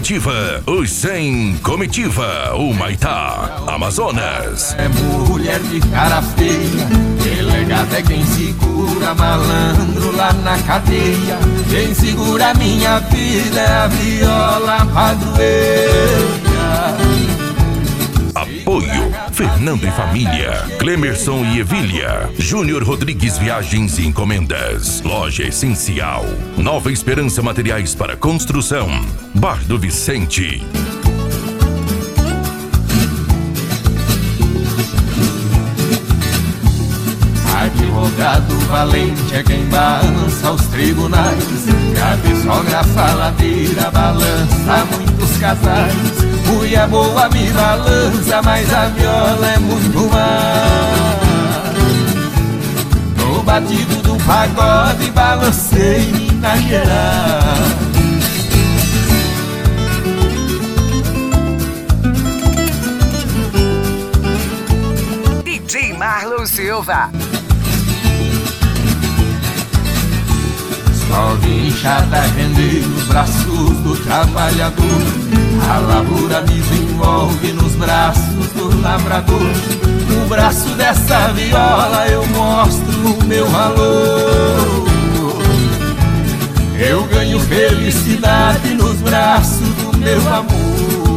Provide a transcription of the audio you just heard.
Comitiva, os 100 Comitiva, Humaitá, Amazonas. É mulher de cara feia, delegado é quem segura, malandro lá na cadeia. Quem segura minha vida é a viola padroeira. Apoio Fernando e Família, Clemerson e Evília, Júnior Rodrigues Viagens e Encomendas, Loja Essencial, Nova Esperança Materiais para Construção, Bar do Vicente. Advogado valente é quem balança os tribunais, a sogra faladeira balança muitos casais. Mulher boa me balança, mas a viola é muito mais. No batido do pagode balancei Minas Gerais. DJ Marlon Silva. Só inchada render os braços do trabalhador. A lavoura desenvolve nos braços do lavrador. No braço dessa viola eu mostro o meu valor. Eu ganho felicidade nos braços do meu amor.